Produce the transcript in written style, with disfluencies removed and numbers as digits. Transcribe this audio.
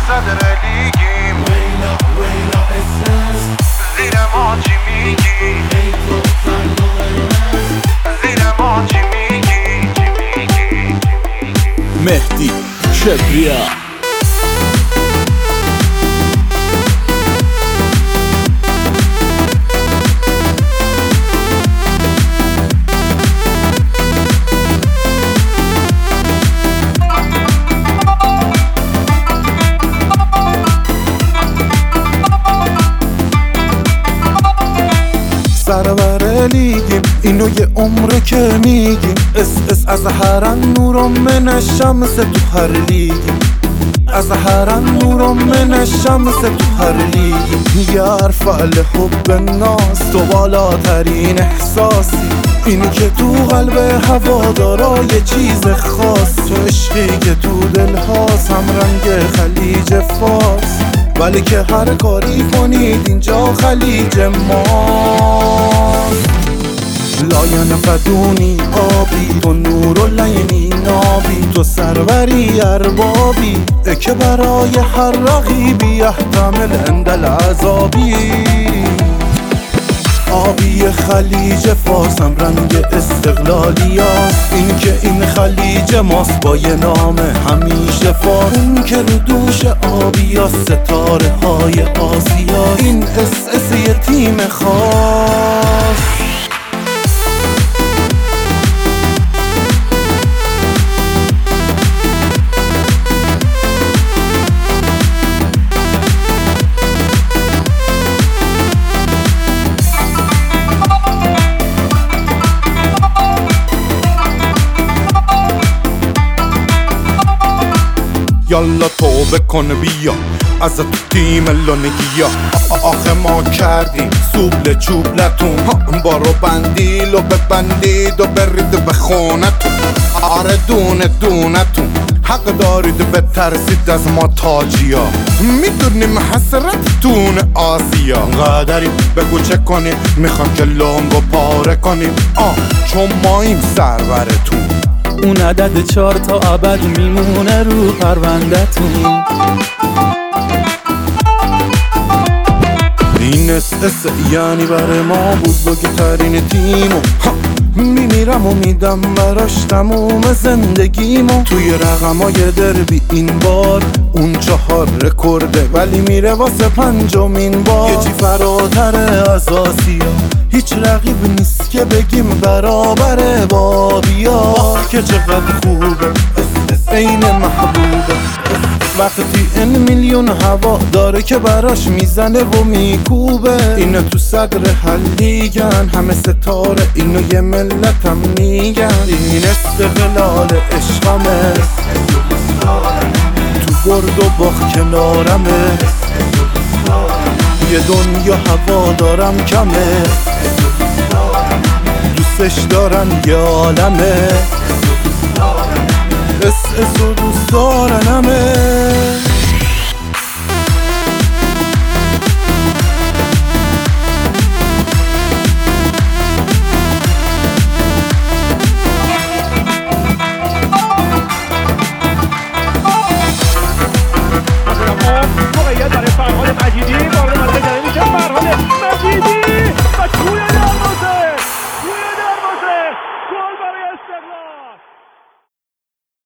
صدر لیگیم. ویلا ویلا اسمس زیر ما چی میگی؟ ای تو زرد و قرمز زیر ما چی میگی؟ مهدی کبریا سرور لیگیم اینو یه عمره که میگیم. اس از هرن نورم من شمس تو هر لیگیم. از هرن نورم من شمس تو هر لیگیم. یار فعل حب ناس تو بالاترین احساسی. اینی که تو قلب هوادارا یه چیز خاص. تو عشقی که تو دل هاست هم رنگ خلیج فارس. ولی که هر کاری کنید اینجا خلیج ماست. لاین فدونی آبی تو نور و لینی نابی. تو سروری اربابی که برای هر رقیبی یحتمل عند العذابی. آبی خلیج فارس هم رنگ استقلالی هست. این که این خلیج ماست با یه نام همیشه فارس. اون که رو دوش آبی ها ستاره های آسیا. این اس یه تیم خاص. یالا توبه کن بیا از تو تیم لونگیا. آخه ما کردیم سوبل چوبلتون. بارو بندیل و ببندید و برید به خونتون. آره دونه دونتون حق دارید بترسید از ما تاجیا. میدونیم حسرتتون آسیا. قدری بگو چه کنیم میخوام که لنگو پاره کنیم. چون ماییم سرورتون. اون عدد 4 تا ابد میمونه رو پرونده‌تون. این اس یعنی برای ما بزرگترین تیمو. میمیرم و میدم براش تموم زندگیمو. توی رقمای دربی این بار اون 4 رکورده ولی میره واسه 5مین بار. یه چی فراتر از آسیا هیچ رقیب نیست که بگیم برابر با بیا. که چقدر خوبه عین محبوبه. وقتی این میلیون هوا داره که براش میزنه و میکوبه. اینو تو صدر حل لیگن همه ستاره. اینو یه ملت هم میگن. این استقلال عشقمه. تو برد و باخت کنارمه. یه دنیا هوا دارم کمه. دوستش دارن یه عالمه. اس و دوست دارنمه.